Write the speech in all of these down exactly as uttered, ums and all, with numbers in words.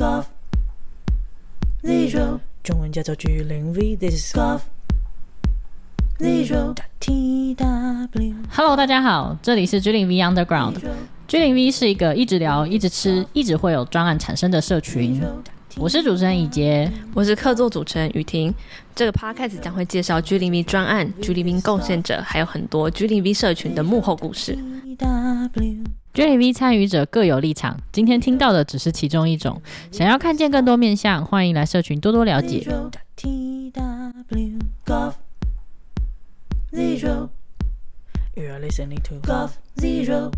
Golf Zero 中文叫做居零 V This is Golf Zero T W Hello 大家好，这里是居零 V Underground。 居零 V 是一个一直聊一直吃一直会有专案产生的社群。我是主持人以杰， 我是客座主持人雨婷。这个 podcast 将会介绍 居零 V 专案、居零 V 贡献者，还有很多 居零 V 社群的幕后故事。 居零 V 参与者各有立场，今天听到的只是其中一种。想要看见更多面向，欢迎来社群多多了解。 Zero You are listening to Golf Zero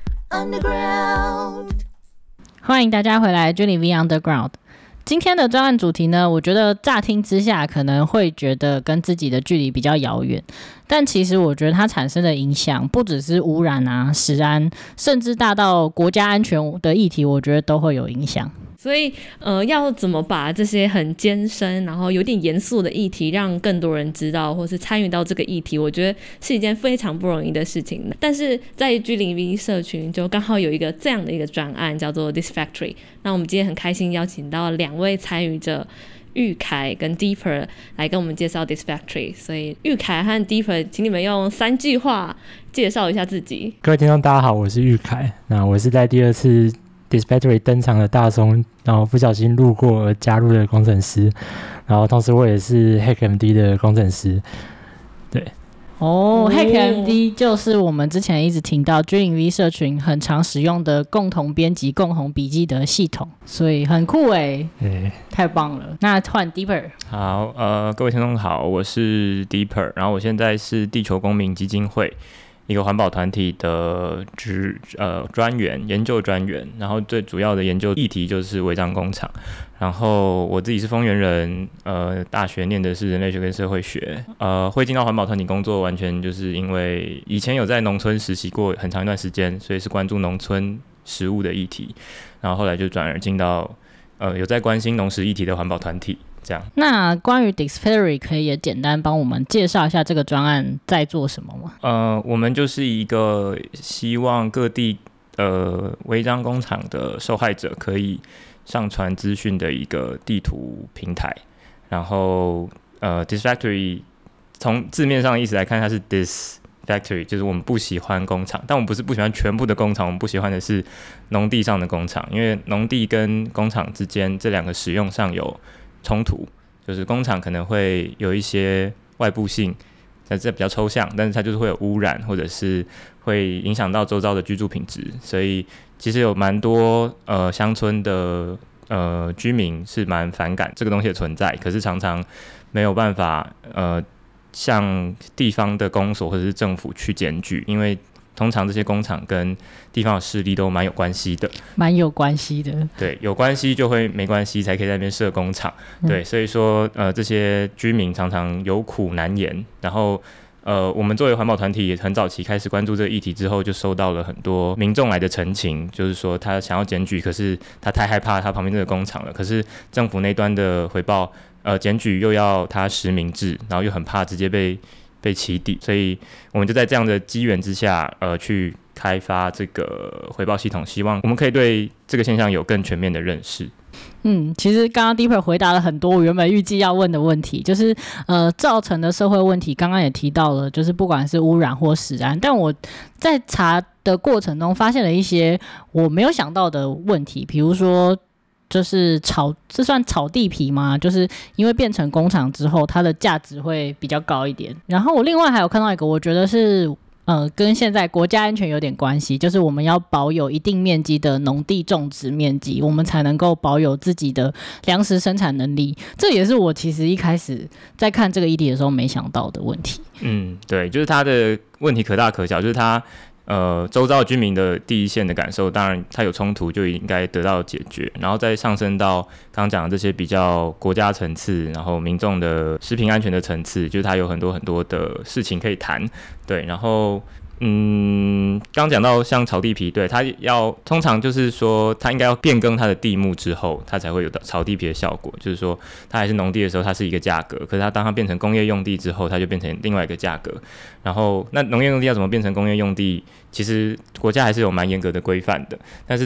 Underground 欢迎大家回来居零 V Underground。今天的专案主题呢，我觉得乍听之下可能会觉得跟自己的距离比较遥远，但其实我觉得它产生的影响不只是污染啊、食安，甚至大到国家安全的议题，我觉得都会有影响。 所以呃，要怎么把这些很艰深然后有点严肃的议题让更多人知道或是参与到这个议题，我觉得是一件非常不容易的事情。但是在居零 V 社群就刚好有一个这样的一个专案叫做 This Factory， 那我们今天很开心邀请到两位参与者玉凯跟 Deeper 来跟我们介绍 This Factory。 所以玉凯和 Deeper 请你们用三句话介绍一下自己。 各位听众大家好，我是玉凯。那我是在第二次This Factory 登场的大松，然后不小心路过而加入的工程师，然后同时我也是 HackMD 的工程师。对， 哦、oh, HackMD 就是我们之前一直听到居零 V 社群很常使用的共同编辑、共同笔记的系统，所以很酷哎，太棒了。那换 Deeper。 好，呃，各位听众好，我是 Deeper， 然后我现在是地球公民基金会一个环保团体的职呃专员、研究专员，然后最主要的研究议题就是违章工厂。然后我自己是丰原人，呃，大学念的是人类学跟社会学，呃，会进到环保团体工作，完全就是因为以前有在农村实习过很长一段时间，所以是关注农村食物的议题，然后后来就转而进到呃有在关心农食议题的环保团体。这样， 那关于 This Factory 可以也简单帮我们介绍一下这个专案在做什么吗？ 呃，我们就是一个希望各地呃违章工厂的受害者可以上传资讯的一个地图平台。然后呃 This Factory 从字面上的意思来看，它是 This Factory， 就是我们不喜欢工厂，但我们不是不喜欢全部的工厂，我们不喜欢的是农地上的工厂，因为农地跟工厂之间这两个使用上有冲突，就是工厂可能会有一些外部性，但这比较抽象，但是它就是会有污染，或者是会影响到周遭的居住品质，所以其实有蛮多呃乡村的呃居民是蛮反感这个东西的存在，可是常常没有办法呃向地方的公所或者是政府去检举，因为通常这些工厂跟地方的势力都蛮有关系的， 蛮有关系的。对， 有关系就会没关系，才可以在那边设工厂。对，所以说呃这些居民常常有苦难言。然后呃我们作为环保团体也很早期开始关注这个议题之后，就收到了很多民众来的陈情，就是说他想要检举，可是他太害怕他旁边这个工厂了，可是政府那端的回报呃检举又要他实名制，然后又很怕直接被被起底，所以我们就在这样的机缘之下，呃，去开发这个回报系统，希望我们可以对这个现象有更全面的认识。 嗯，其实刚刚 Deeper 回答了很多我原本预计要问的问题，就是呃造成的社会问题，刚刚也提到了，就是不管是污染或食安，但我在查的过程中发现了一些我没有想到的问题，比如说就是炒，这算炒地皮吗？就是因为变成工厂之后，它的价值会比较高一点。然后我另外还有看到一个，我觉得是呃跟现在国家安全有点关系，就是我们要保有一定面积的农地种植面积，我们才能够保有自己的粮食生产能力。这也是我其实一开始在看这个议题的时候没想到的问题。 嗯，对，就是它的问题可大可小，就是它呃，周遭居民的第一线的感受，当然它有冲突就应该得到解决，然后再上升到刚刚讲的这些比较国家层次，然后民众的食品安全的层次，就是它有很多很多的事情可以谈，对，然后嗯，刚讲到像炒地皮，对，它要通常就是说，它应该要变更它的地目之后，它才会有炒地皮的效果。就是说，它还是农地的时候，它是一个价格，可是它当它变成工业用地之后，它就变成另外一个价格。然后，那农业用地要怎么变成工业用地？其实国家还是有蛮严格的规范的，但是在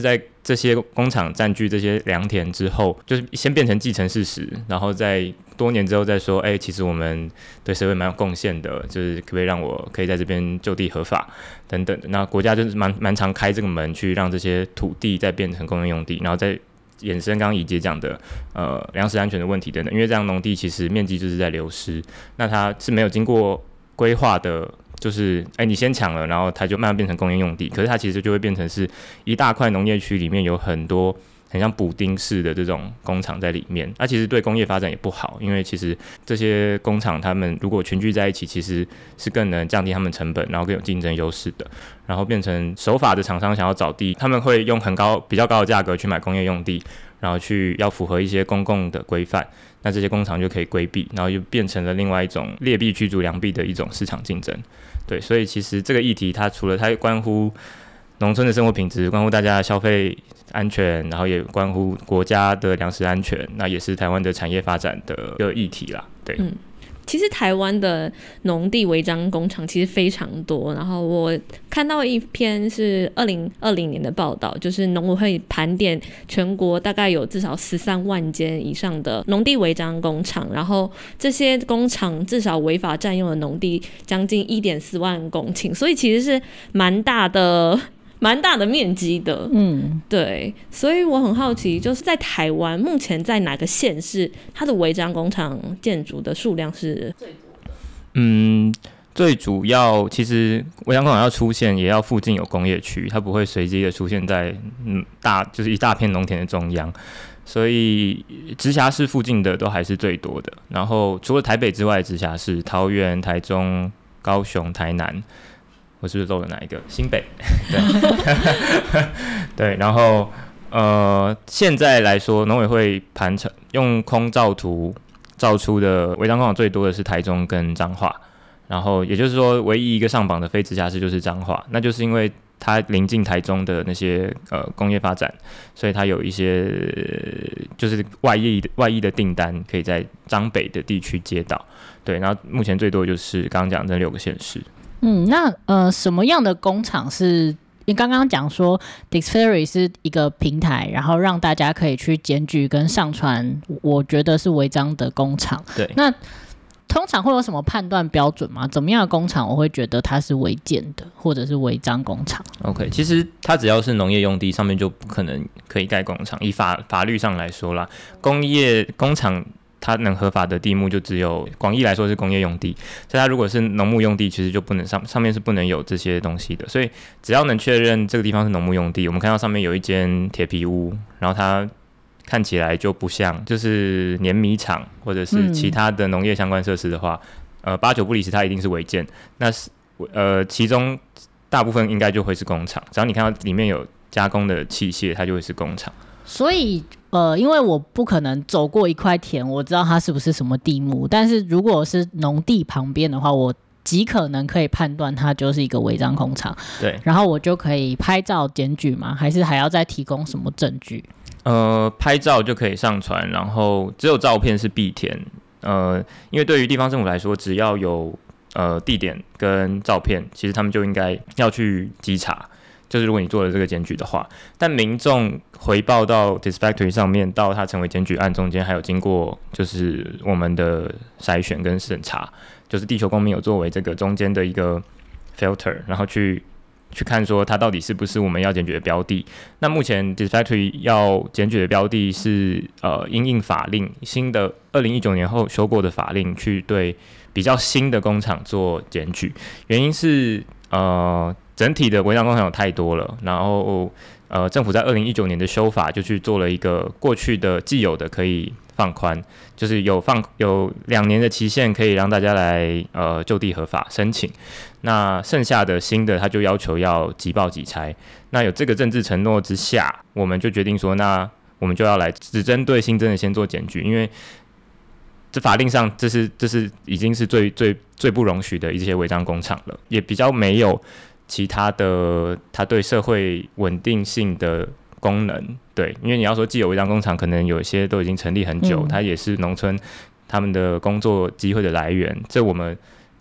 这些工厂占据这些良田之后，就是先变成既成事实，然后在多年之后再说，哎、欸，其实我们对社会蛮有贡献的，就是可不可以让我可以在这边就地合法等等的。那国家就是蛮蛮常开这个门，去让这些土地再变成工业用地，然后再衍生刚刚怡姐讲的呃粮食安全的问题等等。因为这样农地其实面积就是在流失，那它是没有经过规划的。就是哎、欸，你先抢了，然后它就慢慢变成工业用地，可是它其实就会变成是一大块农业区里面有很多很像补丁式的这种工厂在里面，那、啊、其实对工业发展也不好，因为其实这些工厂他们如果群聚在一起，其实是更能降低他们成本，然后更有竞争优势的，然后变成守法的厂商想要找地，他们会用很高比较高的价格去买工业用地，然后去要符合一些公共的规范，那这些工厂就可以规避，然后就变成了另外一种劣币驱逐良币的一种市场竞争。对，所以其实这个议题它除了它关乎农村的生活品质，关乎大家的消费安全，然后也关乎国家的粮食安全，那也是台湾的产业发展的一个议题啦。对， 嗯，其实台湾的农地违章工厂其实非常多，然后我看到一篇是二零二零年的报道，就是农委会盘点全国大概有至少十三万间以上的农地违章工厂，然后这些工厂至少违法占用的农地将近 一点四万公顷，所以其实是蛮大的蛮大的面积的。嗯，对，所以我很好奇，就是在台湾目前在哪个县市它的违章工厂建筑的数量是最多的？ 嗯，最主要其实违章工厂要出现，也要附近有工业区，它不会随机的出现在嗯大就是一大片农田的中央，所以直辖市附近的都还是最多的。然后除了台北之外的直辖市，桃园、台中、高雄、台南。我是不是漏了哪一个？新北，对，对，然后呃，现在来说，农委会盘成用空照图照出的违章工厂最多的是台中跟彰化，然后也就是说，唯一一个上榜的非直辖市就是彰化，那就是因为它临近台中的那些呃工业发展，所以它有一些就是外溢的外溢的订单可以在彰北的地区接到，对，然后目前最多的就是刚刚讲的这六个县市。 嗯，那呃，什么样的工厂是？你刚刚讲说 Dixferry 是一个平台，然后让大家可以去检举跟上传，我觉得是违章的工厂。 对， 那通常会有什么判断标准吗？怎么样的工厂我会觉得它是违建的，或者是违章工厂 ？OK， 其实它只要是农业用地，上面就不可能可以盖工厂。以法法律上来说啦，工业工厂。它能合法的地目就只有广义来说是工业用地，所以它如果是农牧用地，其实就不能上上面是不能有这些东西的。所以只要能确认这个地方是农牧用地，我们看到上面有一间铁皮屋，然后它看起来就不像就是碾米厂或者是其他的农业相关设施的话，嗯、呃八九不离十，它一定是违建。那是呃其中大部分应该就会是工厂，只要你看到里面有加工的器械，它就会是工厂。 所以呃，因为我不可能走过一块田，我知道它是不是什么地目，但是如果是农地旁边的话，我极可能可以判断它就是一个违章工厂。 对， 然后我就可以拍照检举吗？还是还要再提供什么证据？ 呃，拍照就可以上传，然后只有照片是必填。呃，因为对于地方政府来说，只要有呃地点跟照片，其实他们就应该要去稽查。就是如果你做了这个检举的话，但民众回报到 Disfactory 上面，到它成为检举案中间，还有经过就是我们的筛选跟审查，就是地球公民有作为这个中间的一个 filter， 然后去去看说它到底是不是我们要检举的标的。那目前 Disfactory 要检举的标的是呃因应法令新的二零一九年后修过的法令，去对比较新的工厂做检举，原因是呃。整体的违章工厂有太多了，然后呃，政府在二零一九年的修法就去做了一个过去的既有的可以放宽，就是有放有两年的期限可以让大家来呃就地合法申请，那剩下的新的他就要求要即报即拆。那有这个政治承诺之下，我们就决定说，那我们就要来只针对新增的先做检举，因为这法令上这是这是已经是最最最不容许的一些违章工厂了，也比较没有。其他的，它对社会稳定性的功能，对，因为你要说既有违章工厂，可能有一些都已经成立很久，嗯、它也是农村他们的工作机会的来源，这我们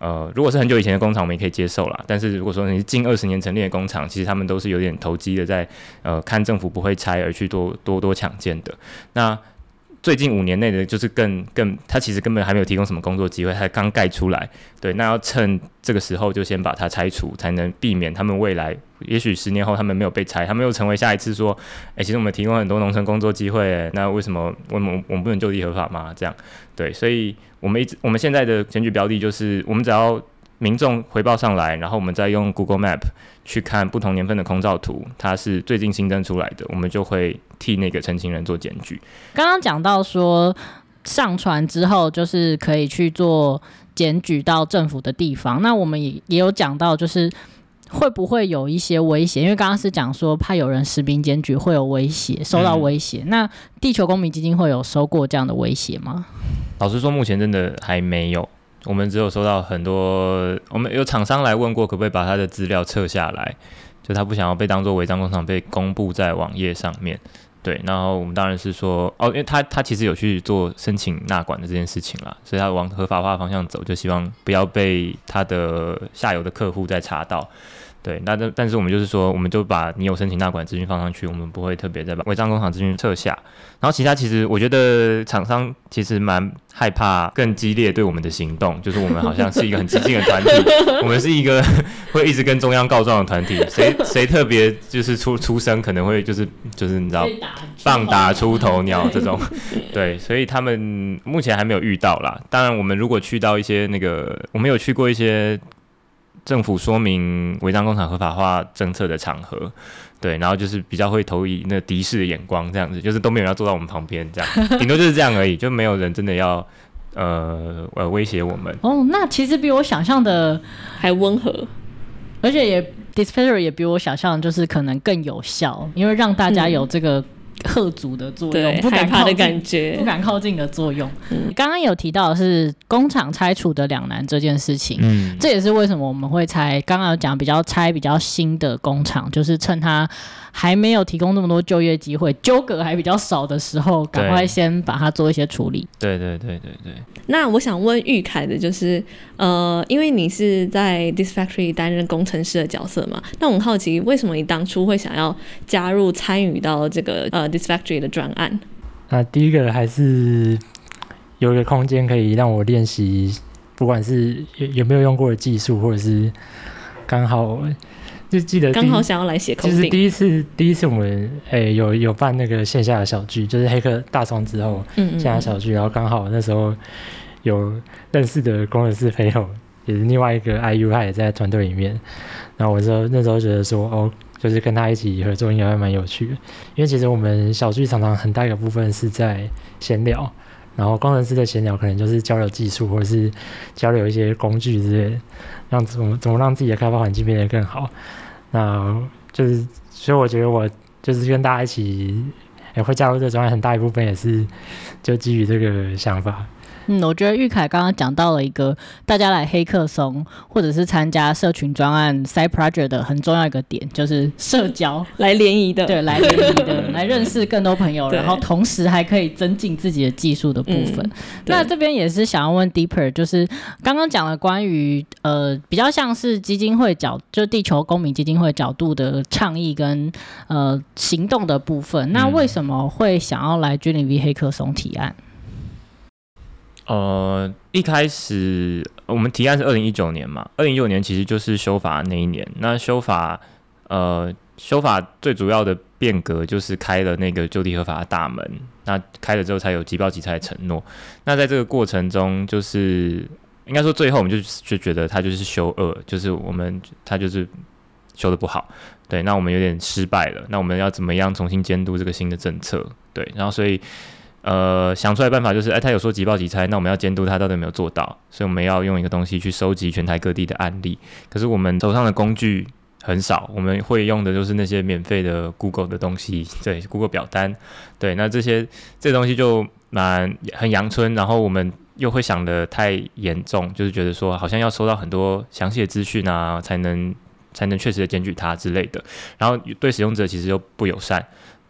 呃，如果是很久以前的工厂，我们也可以接受啦。但是如果说你是近二十年成立的工厂，其实他们都是有点投机的在，呃，看政府不会拆而去多多多抢建的。那最近五年内的，就是更更，它其实根本还没有提供什么工作机会，它刚盖出来，对，那要趁这个时候就先把它拆除，才能避免他们未来，也许十年后他们没有被拆，他们又成为下一次说，哎、欸，其实我们提供很多农村工作机会、欸，那为什么我们我们不能就地合法吗？这样，对，所以我们一直我们现在的检举标的就是，我们只要民众回报上来，然后我们再用 Google Map 去看不同年份的空照图，它是最近新增出来的，我们就会替那个陈情人做检举。 刚刚讲到说上传之后就是可以去做检举到政府的地方，那我们 也, 也有讲到就是会不会有一些威胁，因为刚刚是讲说怕有人实名检举会有威胁，收到威胁、嗯、那地球公民基金会有收过这样的威胁吗？ 老实说目前真的还没有，我们只有收到很多，我们有厂商来问过可不可以把他的资料撤下来，就他不想要被当作违章工厂被公布在网页上面。对，然后我们当然是说，哦，因为他他其实有去做申请纳管的这件事情啦，所以他往合法化的方向走，就希望不要被他的下游的客户再查到。对，那但是我们就是说，我们就把你有申请纳管资讯放上去，我们不会特别再把违章工厂资讯撤下。然后其他其实我觉得厂商其实蛮害怕更激烈对我们的行动，就是我们好像是一个很激进的团体，我们是一个会一直跟中央告状的团体，谁谁特别就是出出声可能会就是就是你知道棒打出头鸟这种，对，所以他们目前还没有遇到啦。当然我们如果去到一些那个，我们有去过一些政府说明违章工厂合法化政策的场合，对，然后就是比较会投以那敌视的眼光，这样子，就是都没有人要坐到我们旁边，这样，顶多就是这样而已，就没有人真的要呃呃威胁我们。 哦，那其实比我想象的还温和， 而且也 Dispatcher 也比我想象就是可能更有效，因为让大家有这个吓阻的作用， 对， 不敢害怕的靠近感觉， 不敢靠近的作用。刚刚、嗯、有提到的是工厂拆除的两难这件事情，嗯，这也是为什么我们会拆。刚刚有讲比较拆比较新的工厂，就是趁它还没有提供那么多就业机会，纠葛还比较少的时候，赶快先把它做一些处理。 对对对对对。 那我想问玉凯的就是，呃，因为你是在 Disfactory 担任工程师的角色嘛，那我很好奇，为什么你当初会想要加入参与到这个呃 Disfactory 的专案？ 那第一个还是有一个空间可以让我练习，不管是 有, 有没有用过的技术，或者是刚好就记得刚好想要来写 coding， 就是第一次第一次我们诶、欸、有有办那个线下的小聚，就是黑客大创之后嗯嗯嗯线下小聚，然后刚好那时候有认识的工程师朋友，也是另外一个 I U， 他也在团队里面，然后我就那时候觉得说哦，就是跟他一起合作应该会蛮有趣的，因为其实我们小聚常常很大一个部分是在闲聊，然后工程师的闲聊可能就是交流技术，或者是交流一些工具之类的，让怎么怎么让自己的开发环境变得更好。那就是，所以我觉得我就是跟大家一起，也会加入这个专案，很大一部分也是就基于这个想法。 嗯，我觉得玉凯刚刚讲到了一个大家来黑客松或者是参加社群专案 side project 的很重要一个点，就是社交， 来联谊的， 对，来联谊的，来认识更多朋友，然后同时还可以增进自己的技术的部分。嗯、那这边也是想要问 Deeper， 就是刚刚讲了关于呃比较像是基金会角，就地球公民基金会角度的倡议跟呃行动的部分，那为什么会想要来 G 零 V 黑客松提案？ 呃，一开始我们提案是二零一九年嘛，二零一九年其实就是修法那一年。那修法，呃，修法最主要的变革就是开了那个就地合法的大门。那开了之后才有即报即拆的承诺。那在这个过程中，就是应该说最后我们就就觉得他就是修恶，就是我们他就是修得不好。对，那我们有点失败了。那我们要怎么样重新监督这个新的政策？对，然后所以。呃，想出来的办法就是，哎，他有说即报即拆，那我们要监督他到底有没有做到，所以我们要用一个东西去收集全台各地的案例。可是我们手上的工具很少，我们会用的就是那些免费的 Google 的东西，对 ，Google 表单，对，那这些这些东西就蛮很阳春，然后我们又会想得太严重，就是觉得说好像要收到很多详细的资讯啊，才能才能确实的检举他之类的，然后对使用者其实又不友善。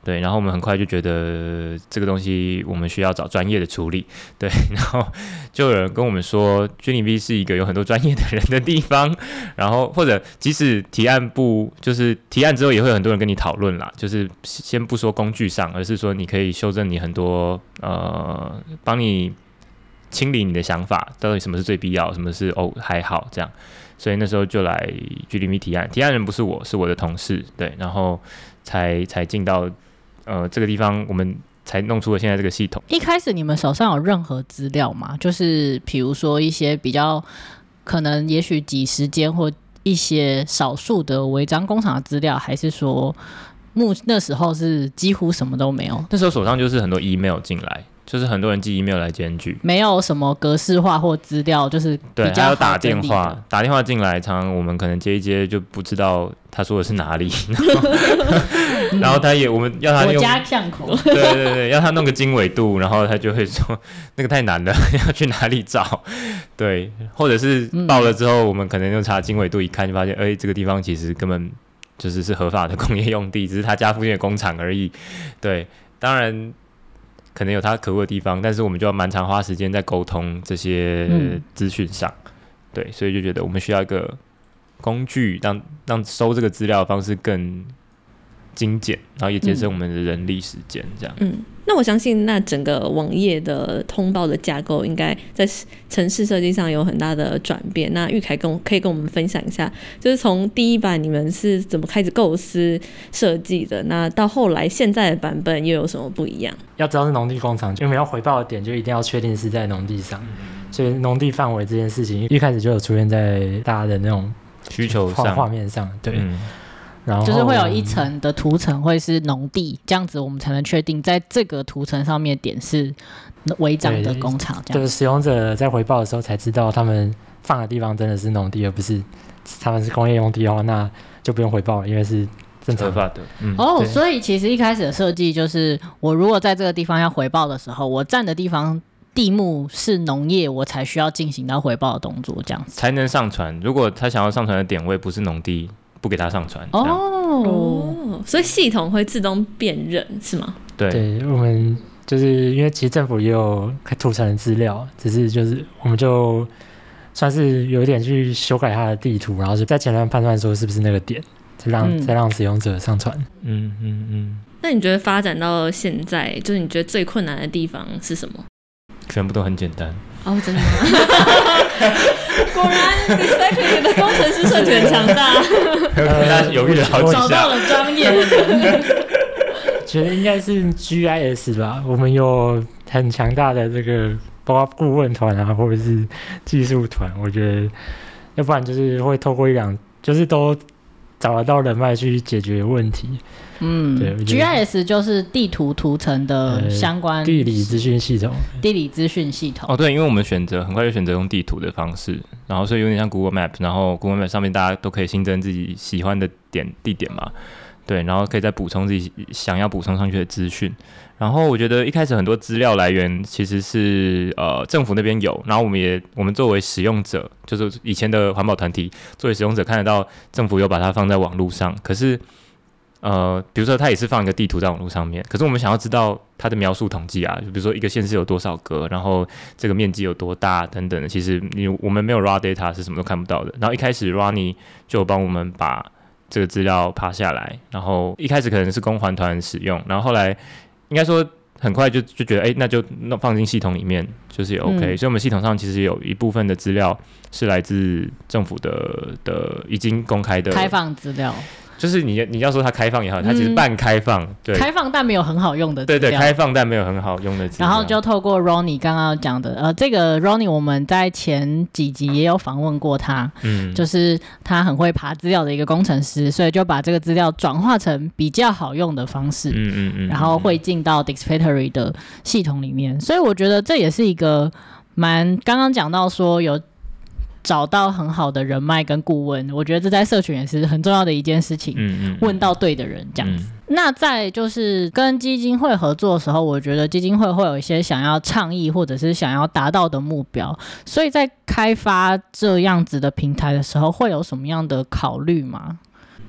对，然后我们很快就觉得这个东西我们需要找专业的处理，对，然后就有人跟我们说 G 零 V 是一个有很多专业的人的地方，然后或者即使提案部就是提案之后也会有很多人跟你讨论啦，就是先不说工具上，而是说你可以修正你很多呃，帮你清理你的想法，到底什么是最必要，什么是哦还好这样，所以那时候就来 G 零 V 提案，提案人不是我，是我的同事，对，然后才才进到呃这个地方，我们才弄出了现在这个系统。 一开始你们手上有任何资料吗？就是比如说一些比较可能也许几十间或一些少数的违章工厂的资料，还是说目那时候是几乎什么都没有？ 那时候手上就是很多 email 进来，就是很多人寄 email 来检举， 没有什么格式化或资料，就是对， 比较还有打电好整理的话，打电话进来，常常我们可能接一接就不知道他说的是哪里，然后他也我们要他我用， 家巷口， 对对对，要他弄个经纬度，然后他就会说那个太难了，要去哪里找？对，或者是报了之后，我们可能就查经纬度一看，就发现，哎，这个地方其实根本就是是合法的工业用地，只是他家附近的工厂而已。对，当然可能有他可恶的地方，但是我们就要蛮常花时间在沟通这些资讯上。嗯、对，所以就觉得我们需要一个工具让，让收这个资料的方式更精简，然后也节省我们的人力时间，这样。 嗯，那我相信那整个网页的通报的架构应该在程式设计上有很大的转变。那玉凯跟我可以跟我们分享一下，就是从第一版你们是怎么开始构思设计的，那到后来现在的版本又有什么不一样？ 要知道是农地工厂，因为我们要回报的点就一定要确定是在农地上，所以农地范围这件事情一开始就有出现在大家的那种需求上画面上，对。嗯，然后就是会有一层的图层会是农地，这样子我们才能确定在这个图层上面点是违章的工厂，这样就是使用者在回报的时候才知道他们放的地方真的是农地，而不是他们是工业用地的话，那就不用回报了，因为是正常的。嗯、 哦，所以其实一开始的设计就是，我如果在这个地方要回报的时候，我站的地方地目是农业，我才需要进行到回报的动作，这样子才能上传。如果他想要上传的点位不是农地，不给他上传。 哦哦，所以系统会自动辨认是吗？ 对， 对，我们就是因为其实政府也有图层的资料，只是就是我们就算是有一点去修改它的地图，然后就在前端判断说是不是那个点，再让、嗯、再让使用者上传。 嗯嗯嗯。 那你觉得发展到现在，就是你觉得最困难的地方是什么？ 全部都很简单。 哦，真的吗？果然 Despattery 的工程师社群很强大。 大家犹豫了好几下， 找到了专业的人。 觉得应该是 G I S 吧，我们有很强大的这个包括顾问团啊，或者是技术团，我觉得要不然就是会透过一两，就是都找得到人脉去解决问题。 嗯，对 ，G I S 就是地图图层的相关、呃、 地理资讯系统， 地理资讯系统。 哦，对，因为我们选择很快就选择用地图的方式，然后所以有点像 Google Map， 然后 Google Map 上面大家都可以新增自己喜欢的点地点嘛，对，然后可以再补充自己想要补充上去的资讯。然后我觉得一开始很多资料来源其实是呃政府那边有，然后我们也我们作为使用者，就是以前的环保团体作为使用者看得到政府有把它放在网络上，可是。呃，比如说它也是放一个地图在网络上面，可是我们想要知道它的描述统计啊，就比如说一个县市有多少个，然后这个面积有多大等等的，其实你我们没有 raw data 是什么都看不到的。然后一开始 Ronnie 就有帮我们把这个资料爬下来，然后一开始可能是供环团使用，然后后来应该说很快就就觉得，哎，那就放进系统里面就是也 OK、嗯。所以我们系统上其实有一部分的资料是来自政府的的已经公开的开放资料。 就是你你要说它开放也好，它其实半开放，嗯、对， 开放但没有很好用的资料， 对对，开放但没有很好用的资料。 然后就透过 Ronnie 刚刚讲的，呃，这个 Ronnie 我们在前几集也有访问过他，嗯，就是他很会爬资料的一个工程师，所以就把这个资料转化成比较好用的方式，嗯嗯嗯，然后汇进到 Despattery 的系统里面，所以我觉得这也是一个蛮刚刚讲到说有。找到很好的人脉跟顾问，我觉得这在社群也是很重要的一件事情。嗯嗯，问到对的人这样子。嗯、那在就是跟基金会合作的时候，我觉得基金会会有一些想要倡议或者是想要达到的目标，所以在开发这样子的平台的时候，会有什么样的考虑吗？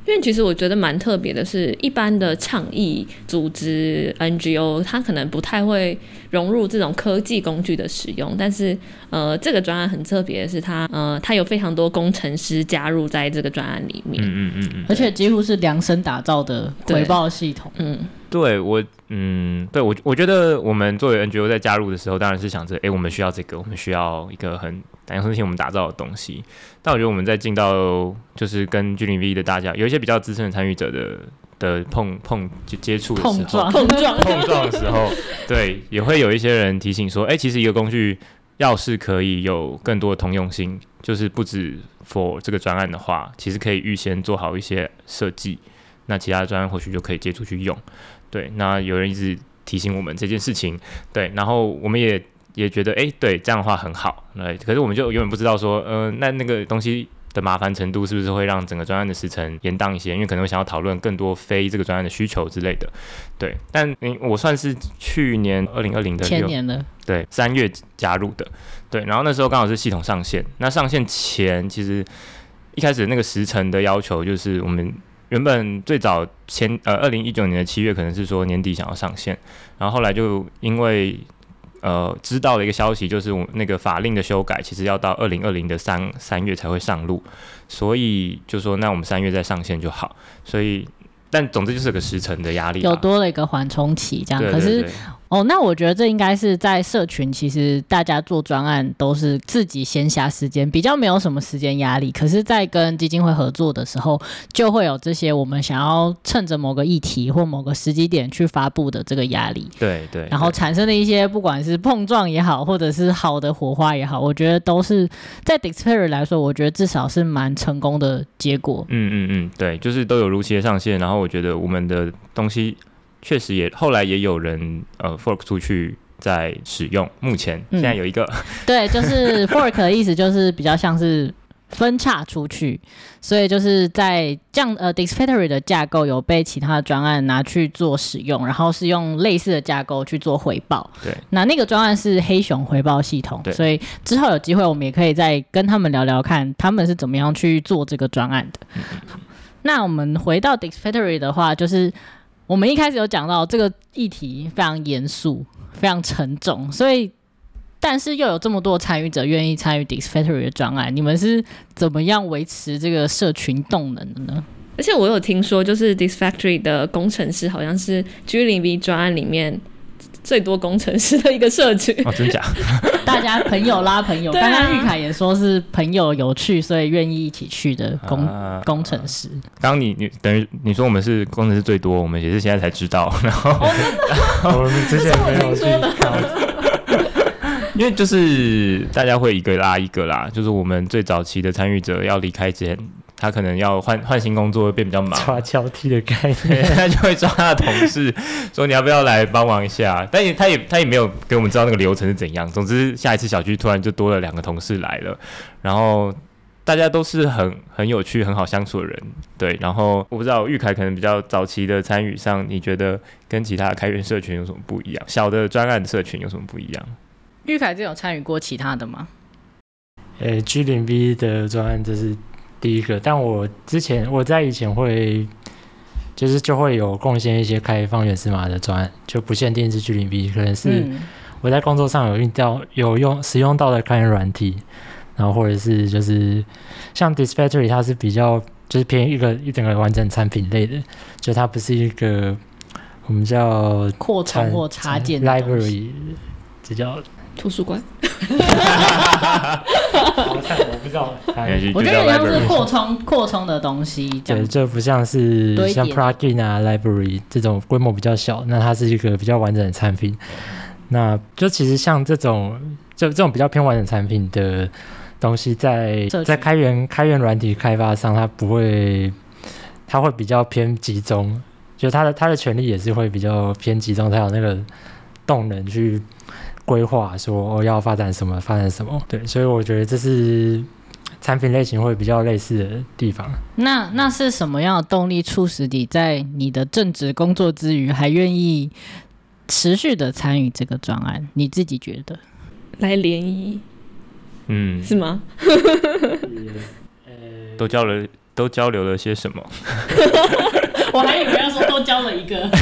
因为其实我觉得蛮特别的是，一般的倡议组织 N G O 它可能不太会融入这种科技工具的使用，但是呃，这个专案很特别的是它呃，它有非常多工程师加入在这个专案里面， 嗯嗯嗯， 而且几乎是量身打造的回报系统。 嗯， 对我，嗯，对我我觉得我们作为 N G O 在加入的时候，当然是想着，哎，我们需要这个，我们需要一个很量身替我们打造的东西。但我觉得我们在进到就是跟 G 零 V 的大家有一些比较资深的参与者的的碰碰接触的时候， 碰撞碰撞碰撞的时候，对，也会有一些人提醒说，哎，其实一个工具要是可以有更多的通用性，就是不止 for 这个专案的话，其实可以预先做好一些设计，那其他的专案或许就可以接触去用。对，那有人一直提醒我们这件事情，对，然后我们也也觉得，哎，对，这样的话很好，对，可是我们就永远不知道说，呃，那那个东西的麻烦程度是不是会让整个专案的时程延宕一些？因为可能会想要讨论更多非这个专案的需求之类的，对。但嗯，我算是去年二零二零的前年了， 对，三月加入的，对。然后那时候刚好是系统上线，那上线前其实一开始那个时程的要求就是我们。原本最早前呃二零一九年的七月可能是说年底想要上线，然后后来就因为呃知道了一个消息，就是我那个法令的修改，其实要到二零二零的三三月才会上路，所以就说那我们三月再上线就好。所以但总之就是个时程的压力， 有多了一个缓冲期，这样。 对对对， 可是哦，那我觉得这应该是在社群，其实大家做专案都是自己闲暇时间，比较没有什么时间压力。可是，在跟基金会合作的时候，就会有这些我们想要趁着某个议题或某个时机点去发布的这个压力。 对 对, 对， 然后产生的一些不管是碰撞也好，或者是好的火花也好，我觉得都是在 Dexperia 来说，我觉得至少是蛮成功的结果。 嗯嗯嗯，对，就是都有如期的上线，然后我觉得我们的东西。确实也后来也有人呃 fork 出去在使用，目前现在有一个、嗯、 对，就是 fork 的意思就是比较像是分叉出去，所以就是在这样呃 Dexperia 的架构有被其他的专案拿去做使用，然后是用类似的架构去做回报。 对， 那那个专案是黑熊回报系统，所以之后有机会我们也可以再跟他们聊聊看他们是怎么样去做这个专案的。嗯、那我们回到 Dexperia 的话，就是我们一开始有讲到这个议题非常严肃非常沉重，所以但是又有这么多参与者愿意参与 Dexperia 的专案，你们是怎么样维持这个社群动能的呢？ 而且我有听说就是 Dexfactory 的工程师好像是 G 零 V 专案里面最多工程师的一个社群。 哦，真假？ 大家朋友拉朋友， 啊、 刚刚玉凯也说是朋友有趣，所以愿意一起去的工、啊、工程师。 刚刚你你等于你说我们是工程师最多，我们也是现在才知道，然后、 哦、我们之前没有去考， 因为就是大家会一个拉一个啦，就是我们最早期的参与者要离开前。他可能要换换新工作，会变比较忙， 抓交替的概念， 他就会抓他的同事说你要不要来帮忙一下，但也他也他也没有给我们知道那个流程是怎样。总之下一次小聚突然就多了两个同事来了，然后大家都是很很有趣、很好相处的人，对。然后我不知道玉凯可能比较早期的参与上，你觉得跟其他的开源社群有什么不一样？小的专案社群有什么不一样？ 玉凯这有参与过其他的吗？ 呃 ，G 零 V 的专案这是第一个，但我之前我在以前会就是就会有贡献一些开放源码的专案，就不限定是 G 零 V， 可能是我在工作上有用到有用使用到的开源软体，然后或者是就是像 Dexperia 它是比较就是偏一个一整个完整产品类的，就它不是一个我们叫扩充或插件 library， 这叫图书馆。 我不知道， 我觉得有点像是扩充扩充的东西， 对，这不像是像 plugin 啊 library 这种规模比较小，那它是一个比较完整的产品。那就其实像这种就这种比较偏完整产品的东西在，在在开源开源软体开发上，它不会，它会比较偏集中，就它的它的权力也是会比较偏集中，才有那个动能去规划说、哦、要发展什么发展什么。对，所以我觉得这是产品类型会比较类似的地方。 那那是什么样的动力促使你在你的正职工作之余还愿意持续的参与这个专案？你自己觉得？ 来联谊， 嗯， 是吗？ 都交了都交流了些什么？ 我还以为要说多交了一个。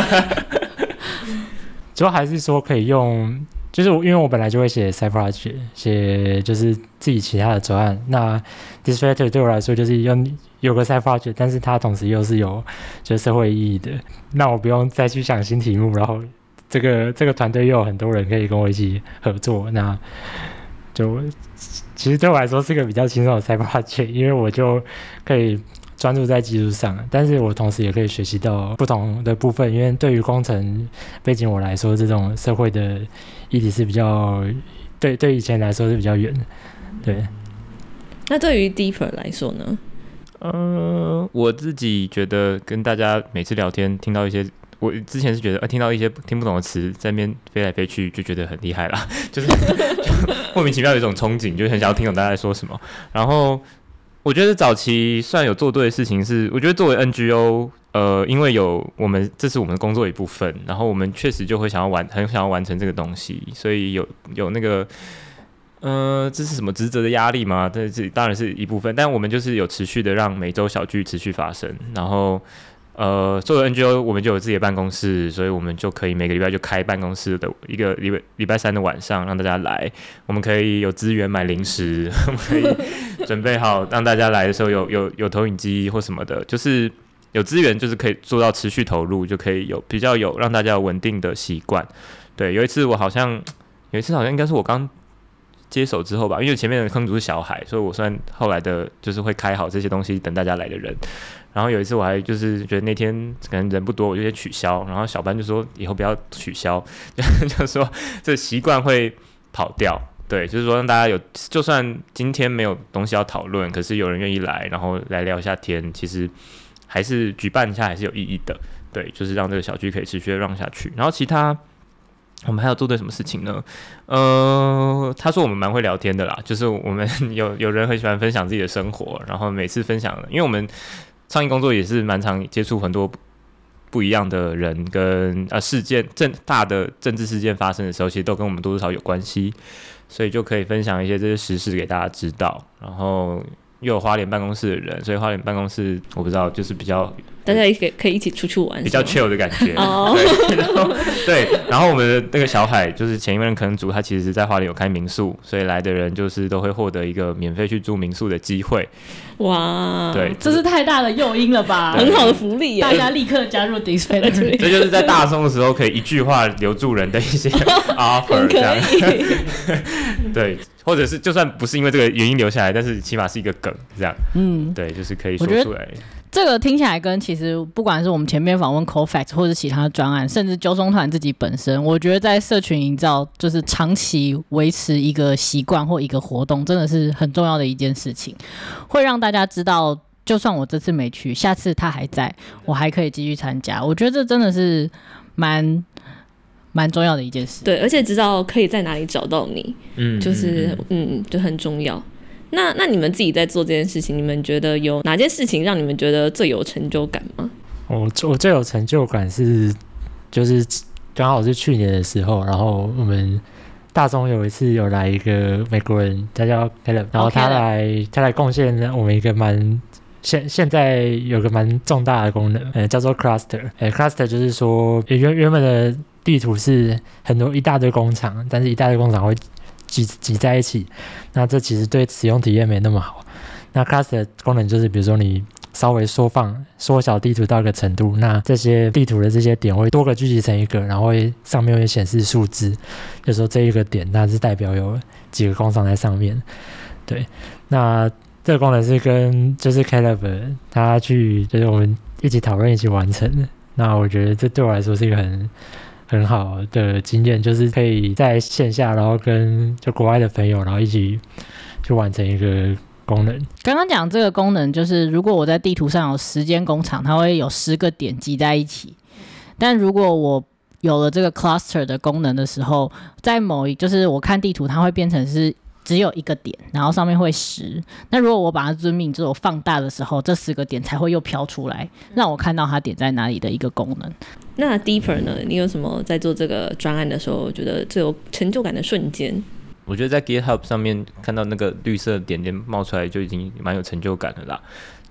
主要还是说可以用，就是因为我本来就会写 side project， 写就是自己其他的专案。那 Disfactor 对我来说就是用有个 side project， 但是它同时又是有就是社会意义的。那我不用再去想新题目，然后这个这个团队又有很多人可以跟我一起合作，那就其实对我来说是个比较轻松的 side project， 因为我就可以专注在技术上，但是我同时也可以学习到不同的部分，因为对于工程背景我来说，这种社会的议题是比较对对以前来说是比较远的。对， 那对于 Deeper 来说呢？ 呃，我自己觉得跟大家每次聊天听到一些，我之前是觉得、呃、听到一些听不懂的词在那边飞来飞去，就觉得很厉害啦，就是就莫名其妙有一种憧憬，就很想要听懂大家在说什么。然后我觉得早期算有做对的事情是，我觉得作为 N G O， 呃，因为有我们这是我们工作的一部分，然后我们确实就会想要完，很想要完成这个东西，所以有有那个，呃，这是什么职责的压力吗？这这当然是一部分，但我们就是有持续的让每周小聚持续发生，然后。呃，作为 N G O， 我们就有自己的办公室，所以我们就可以每个礼拜就开办公室的一个礼拜礼拜三的晚上让大家来，我们可以有资源买零食，我们可以准备好让大家来的时候有有有投影机或什么的，就是有资源，就是可以做到持续投入，就可以有比较有让大家有稳定的习惯。对，有一次我好像有一次好像应该是我刚接手之后吧，因为前面的坑主是小海，所以我算后来的就是会开好这些东西等大家来的人。然后有一次我还就是觉得那天可能人不多，我就先取消，然后小班就说以后不要取消，就说这习惯会跑掉。对，就是说让大家有，就算今天没有东西要讨论，可是有人愿意来，然后来聊一下天，其实还是举办一下还是有意义的。对，就是让这个小聚可以持续的让下去。然后其他我们还有做对什么事情呢？呃，他说我们蛮会聊天的啦，就是我们有有人很喜欢分享自己的生活，然后每次分享，因为我们倡议工作也是蛮常接触很多不一样的人跟啊事件，政大的政治事件发生的时候，其实都跟我们多多少少有关系，所以就可以分享一些这些时事给大家知道。然后又有花莲办公室的人，所以花莲办公室我不知道，就是比较大家也可以可以一起出去玩， 比较 chill 的感觉。 哦， 对，然后对，然后我们的那个小海，就是前一任坑主，他其实是在花莲有开民宿，所以来的人就是都会获得一个免费去住民宿的机会。 哇， 对， 这是太大的诱因了吧？ 很好的福利耶！ 大家立刻加入 Disfactor。 这就是在大松的时候可以一句话留住人的一些 offer， 这样。对，或者是就算不是因为这个原因留下来，但是起码是一个梗，这样。嗯，对，就是可以说出来。 这个听起来跟其实不管是我们前面访问 Cofax 或者其他专案，甚至纠中团自己本身，我觉得在社群营造就是长期维持一个习惯或一个活动，真的是很重要的一件事情，会让大家知道，就算我这次没去，下次他还在，我还可以继续参加。我觉得这真的是蛮蛮重要的一件事。 对，而且知道可以在哪里找到你，嗯，就是嗯，就很重要。那那你们自己在做这件事情，你们觉得有哪件事情让你们觉得最有成就感吗？ 我我最有成就感是，就是刚好是去年的时候，然后我们大中有一次有来一个美国人，他叫 Caleb， 然后他来、okay. 他来贡献我们一个蛮现现在有个蛮重大的功能，呃，叫做 cluster， 呃 cluster 就是说原原本的地图是很多一大堆工厂，但是一大堆工厂会挤挤在一起，那这其实对使用体验没那么好。那 cluster 的功能就是，比如说你稍微缩放、缩小地图到一个程度，那这些地图的这些点会多个聚集成一个，然后会上面会显示数字，就是说这一个点它是代表有几个工厂在上面。对，那这个功能是跟就是 Caleb 他去就是我们一起讨论一起完成的。那我觉得这对我来说是一个很很好的经验，就是可以在线下，然后跟就国外的朋友，然后一起去完成一个功能。 刚刚讲这个功能，就是如果我在地图上有十间工厂，它会有十个点集在一起。但如果我有了这个 cluster 的功能的时候，在某一就是我看地图，它会变成是只有一个点，然后上面会十。那如果我把它遵命，就是我放大的时候，这十个点才会又飘出来，让我看到它点在哪里的一个功能。 那 Deeper 呢？你有什么在做这个专案的时候觉得最有成就感的瞬间？ 我觉得在 GitHub 上面看到那个绿色点点冒出来，就已经蛮有成就感的啦。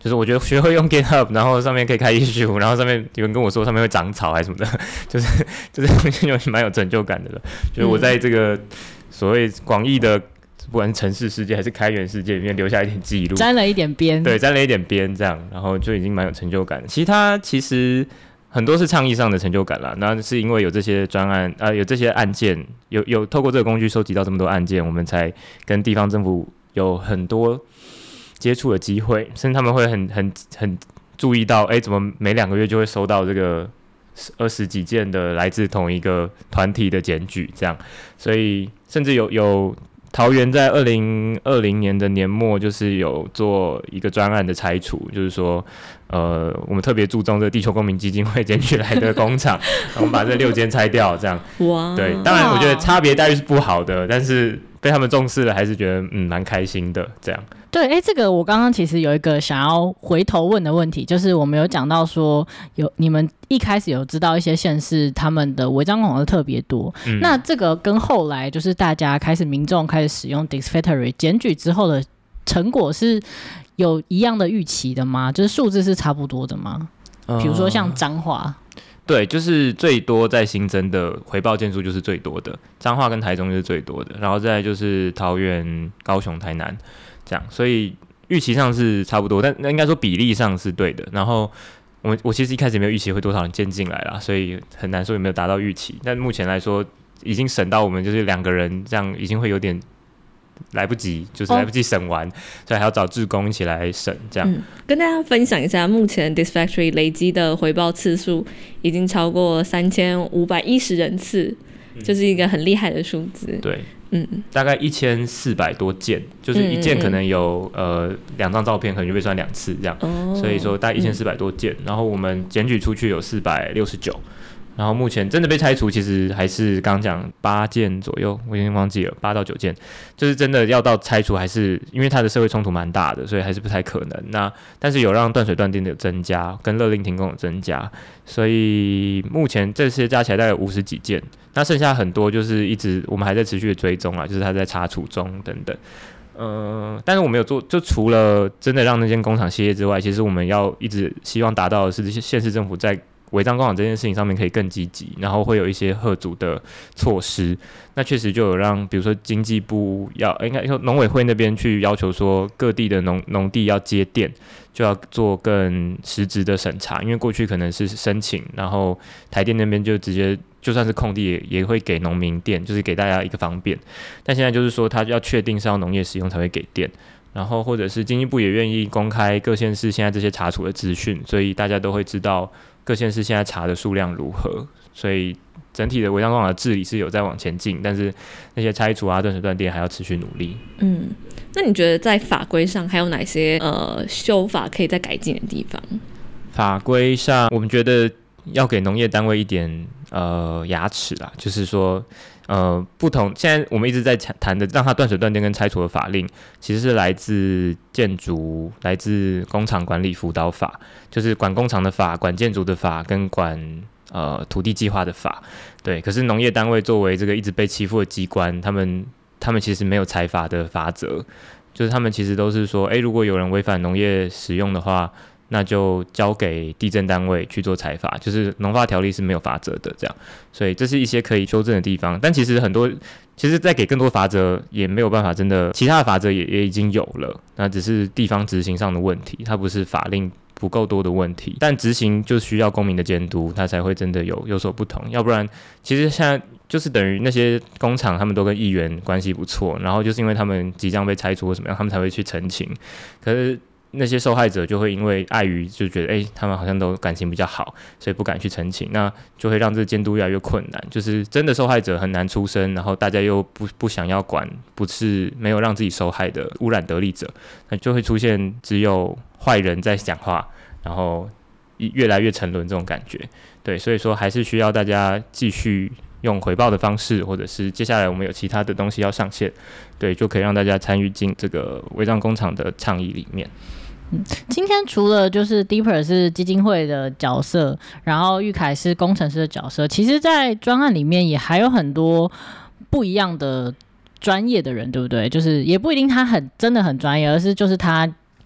就是我觉得学会用 GitHub， 然后上面可以开 issue， 然后上面有人跟我说上面会长草还是什么的，就是就是有蛮有成就感的了。就是我在这个所谓广义的不管是程式世界还是开源世界里面留下一点记录， 沾了一点边， 对，沾了一点边这样，然后就已经蛮有成就感的。其他其实很多是倡议上的成就感啦，那是因为有这些专案，呃，有这些案件，有有透过这个工具收集到这么多案件，我们才跟地方政府有很多接触的机会，甚至他们会很很很注意到，哎、欸，怎么每两个月就会收到这个二十几件的来自同一个团体的检举，这样，所以甚至有有。桃园在二零二零年的年末，就是有做一个专案的拆除，就是说，呃，我们特别注重这个地球公民基金会检举来的工厂，我们把这六间拆掉，这样。哇！对，当然我觉得差别待遇是不好的，但是被他们重视了，还是觉得嗯蛮开心的，这样。 对，哎，这个我刚刚其实有一个想要回头问的问题，就是我们有讲到说，有你们一开始有知道一些县市他们的违章工厂特别多、嗯，那这个跟后来就是大家开始民众开始使用 Dixfactory 检举之后的成果是有一样的预期的吗？就是数字是差不多的吗？比如说像彰化。 对，就是最多在新增的回报件数就是最多的，彰化跟台中就是最多的，然后再来就是桃园、高雄、台南这样，所以预期上是差不多，但应该说比例上是对的。然后我我其实一开始也没有预期会多少人进进来啦，所以很难说有没有达到预期。但目前来说，已经省到我们就是两个人这样，已经会有点来不及，就是来不及省完，哦、所以还要找志工一起来省，这样、嗯。 跟大家分享一下，目前 Dixfactory 累积的回报次数已经超过三千五百一十人次、嗯，就是一个很厉害的数字。 对，嗯，大概一千四百多件，就是一件可能有、嗯、呃两张照片，可能就被算两次这样、哦，所以说大概一千四百多件、嗯，然后我们检举出去有四百六十九。然后目前真的被拆除，其实还是刚刚讲八件左右，我已经忘记了八到九件，就是真的要到拆除，还是因为它的社会冲突蛮大的，所以还是不太可能。那但是有让断水断电的有增加，跟勒令停工有增加，所以目前这些加起来大概有五十几件，那剩下很多就是一直我们还在持续的追踪啊，就是它在查处中等等。呃，但是我们有做，就除了真的让那间工厂歇业之外，其实我们要一直希望达到的是县市政府在违章工厂这件事情上面可以更积极，然后会有一些吓阻的措施。那确实就有让，比如说经济部要，应该说农委会那边去要求说，各地的农农地要接电，就要做更实质的审查，因为过去可能是申请，然后台电那边就直接就算是空地 也, 也会给农民电，就是给大家一个方便。但现在就是说，他要确定是要农业使用才会给电。然后或者是经济部也愿意公开各县市现在这些查处的资讯，所以大家都会知道各县市现在查的数量如何，所以整体的违章工厂的治理是有在往前进，但是那些拆除啊、断水断电还要持续努力。 嗯，那你觉得在法规上还有哪些呃修法可以再改进的地方？ 法规上，我们觉得要给农业单位一点呃牙齿啦，就是说。呃，不同，现在我们一直在谈的让它断水断电跟拆除的法令，其实是来自建筑、来自工厂管理辅导法，就是管工厂的法、管建筑的法跟管呃土地计划的法。对，可是农业单位作为这个一直被欺负的机关，他们他们其实没有裁罚的法则，就是他们其实都是说，哎，如果有人违反农业使用的话。那就交给地政单位去做裁罚，就是农法条例是没有罚则的，这样，所以这是一些可以修正的地方。但其实很多，其实再给更多罚则也没有办法，真的，其他的罚则也也已经有了，那只是地方执行上的问题，它不是法令不够多的问题。但执行就需要公民的监督，它才会真的有有所不同。要不然，其实现在就是等于那些工厂他们都跟议员关系不错，然后就是因为他们即将被拆除或什么样，他们才会去澄清。可是。那些受害者就会因为碍于就觉得，哎、欸，他们好像都感情比较好，所以不敢去澄清，那就会让这监督越来越困难。就是真的受害者很难出声，然后大家又不不想要管，不是没有让自己受害的污染得利者，那就会出现只有坏人在讲话，然后越来越沉沦这种感觉。对，所以说还是需要大家继续用回报的方式，或者是接下来我们有其他的东西要上线，对，就可以让大家参与进这个违章工厂的倡议里面。 嗯，今天除了就是 Deeper 是基金会的角色，然后玉凯是工程师的角色，其实在专案里面也还有很多不一样的专业的人，对不对？就是也不一定他很真的很专业，而是就是他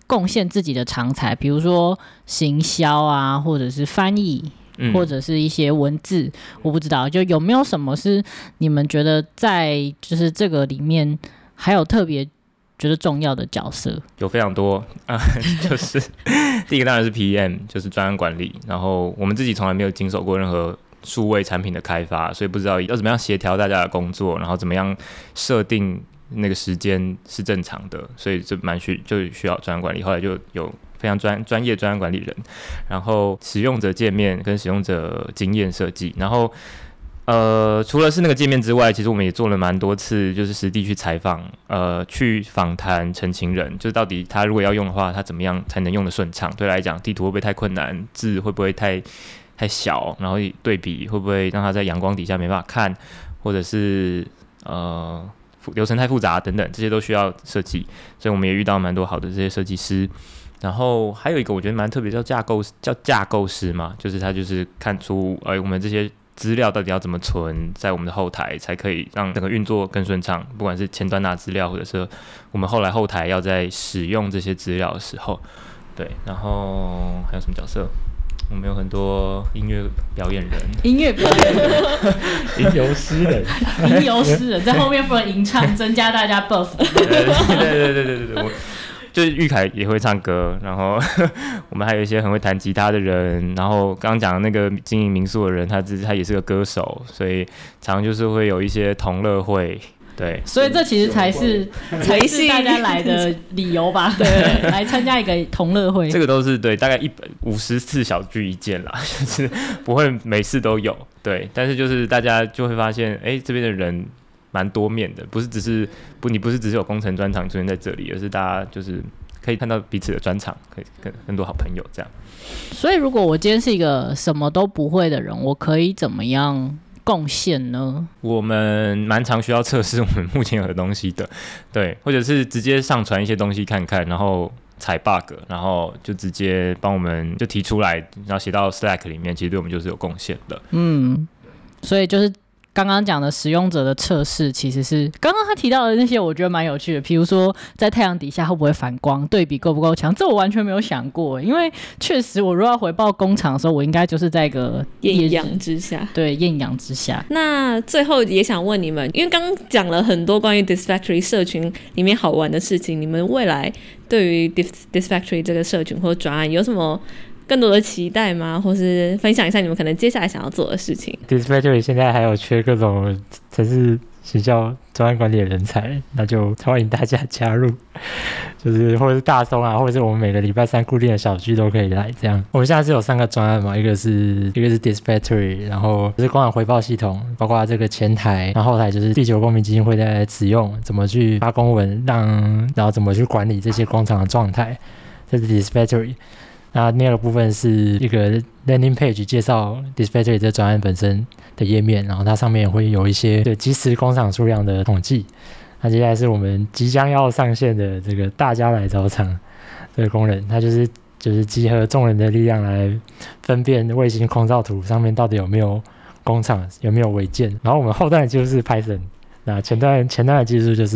贡献自己的长才，比如说行销啊，或者是翻译。 嗯、 或者是一些文字，我不知道，就有没有什么是你们觉得在就是这个里面还有特别觉得重要的角色？ 有非常多啊、呃，就是第一个当然是 P M， 就是专案管理。然后我们自己从来没有经手过任何数位产品的开发，所以不知道要怎么样协调大家的工作，然后怎么样设定那个时间是正常的，所以这蛮需就需要专案管理。后来就有非常专专业专案管理人，然后使用者界面跟使用者经验设计，然后呃，除了是那个界面之外，其实我们也做了蛮多次，就是实地去采访，呃，去访谈陈情人，就是到底他如果要用的话，他怎么样才能用得顺畅？对来讲，地图会不会太困难？字会不会太太小？然后对比会不会让他在阳光底下没办法看？或者是呃流程太复杂等等，这些都需要设计，所以我们也遇到蛮多好的这些设计师。然后还有一个我觉得蛮特别，叫架构叫架构师嘛，就是他就是看出呃我们这些资料到底要怎么存在我们的后台，才可以让整个运作更顺畅，不管是前端拿资料，或者是我们后来后台要在使用这些资料的时候，对。然后还有什么角色？我们有很多音乐表演人， 音乐表演人， 吟游诗人， 吟游诗人在后面不能吟唱，增加大家 buff。 对对对对对对，我就是玉凯也会唱歌，然后我们还有一些很会弹吉他的人，然后刚刚讲的那个经营民宿的人，他他也是个歌手，所以常常就是会有一些同乐会。对， 所以这其实才是才是大家来的理由吧？对，来参加一个同乐会， 这个都是对，大概一百五十次小聚一见啦，就是不会每次都有，对，但是就是大家就会发现，哎，这边的人蛮多面的，不是只是不，你不是只是有工程专长出现在这里，而是大家就是可以看到彼此的专长，可以跟很多好朋友这样。 所以，如果我今天是一个什么都不会的人，我可以怎么样贡献呢？ 我们蛮常需要测试我们目前有的东西的，对，或者是直接上传一些东西看看，然后踩 bug， 然后就直接帮我们就提出来，然后写到 Slack 里面，其实对我们就是有贡献的。 嗯，所以就是刚刚讲的使用者的测试，其实是刚刚他提到的那些，我觉得蛮有趣的。比如说，在太阳底下会不会反光，对比够不够强，这我完全没有想过。因为确实，我如果要回报工厂的时候，我应该就是在一个艳阳之下， 对，艳阳之下。 那最后也想问你们，因为刚刚讲了很多关于 Disfactory 社群里面好玩的事情，你们未来对于 Disfactory 这个社群或专案有什么更多的期待吗？或是分享一下你们可能接下来想要做的事情。 Disfactory 现在还有缺各种城市行销专案管理的人才，那就欢迎大家加入，就是或者是大松啊，或者是我们每个礼拜三固定的小聚都可以来这样。我们现在是有三个专案嘛，一个是一个是 Disfactory， 然后就是工厂回报系统，包括这个前台，然后后台就是地球公民基金会在使用，怎么去发公文，让然后怎么去管理这些工厂的状态，这是 Disfactory。那第二个部分是一个 landing page 介绍 Disfactory 这专案本身的页面，然后它上面会有一些对即时工厂数量的统计。那接下来是我们即将要上线的这个大家来找厂这个功能，它就是就是集合众人的力量来分辨卫星空照图上面到底有没有工厂，有没有违建。然后我们后端的技术是 Python。那前端前端的技术就是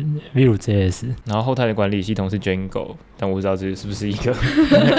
Vue.js， 然后后台的管理系统是 Django， 但我不知道这是不是一个不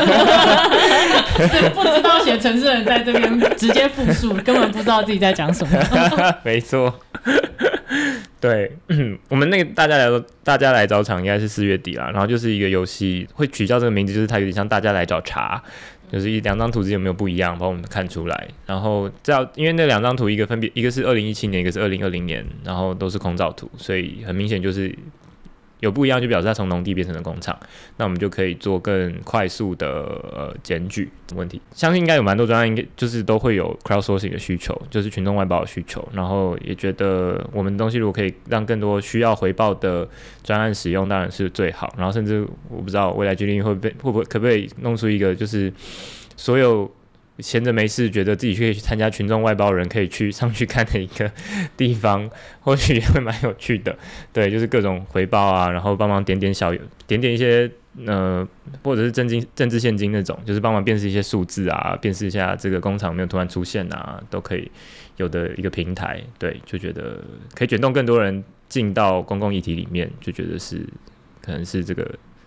知道写程式的人在这边直接复述，根本不知道自己在讲什么。 没错，对，我们那个大家来大家来找厂应该是四月底啦，然后就是一个游戏会取叫这个名字，就是它有点像大家来找茬。就是一两张图之间有没有不一样，帮我们看出来。然后这样，因为那两张图一个分别一个是二零一七年，一个是二零二零年，然后都是空照图，所以很明显就是有不一样，就表示它从农地变成了工厂。那我们就可以做更快速的呃检举问题。相信应该有蛮多专案，应该就是都会有 crowdsourcing 的需求，就是群众外包的需求。然后也觉得我们的东西如果可以让更多需要回报的专案使用，当然是最好。然后甚至我不知道未来 G 零一会不会会不会可不可以弄出一个就是所有闲着没事觉得自己可以去参加群众外包的人可以去上去看的一个地方，或许也会蛮有趣的。对，就是各种回报啊，然后帮忙点点小点点一些呃，或者是政经政治现金那种，就是帮忙辨识一些数字啊，辨识一下这个工厂没有突然出现啊，都可以有的一个平台。对，就觉得可以卷动更多人进到公共议题里面，就觉得是可能是这个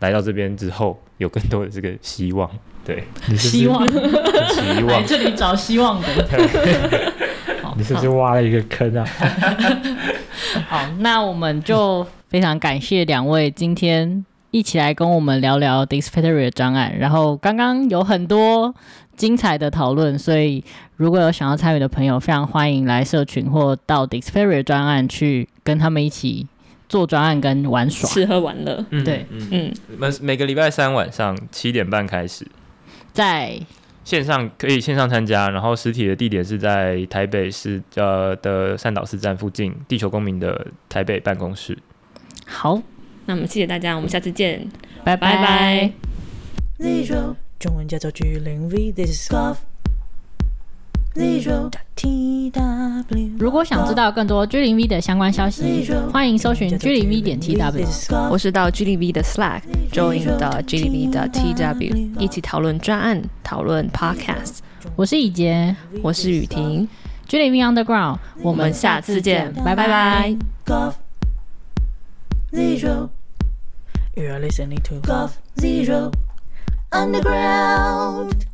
来到这边之后有更多的这个希望。对， 你是不是希望希来望这里找希望的。 你是不是挖了一个坑啊？ 好，那我们就非常感谢两位今天一起来跟我们聊聊 Dixpetary 的专案。然后刚刚有很多精彩的讨论，所以如果有想要参与的朋友，非常欢迎来社群或到 Dixpetary 的专案去跟他们一起做专案跟玩耍， 吃喝玩乐。 嗯对， 嗯， 嗯， 每每个礼拜三晚上七点半开始， 在线上可以线上参加，然后实体的地点是在台北市呃的善导寺站附近，地球公民的台北办公室。 好， 那我们谢谢大家，我们下次见， 拜拜拜。 Zero 中文叫做居零 V，This is Golf Zero T W。 如果想知道更多 G 零 V 的相关消息，欢迎搜寻 G 零 V 点 T W。 我是到 G 零 V 的 Slack，join 到 G 零 V 的 T W， 一起讨论专案，讨论 Podcast。 我是以杰， 我是雨婷， G 零 V Underground， 我我们下次见，拜拜。 Golf Zero You are listening to Golf Zero Underground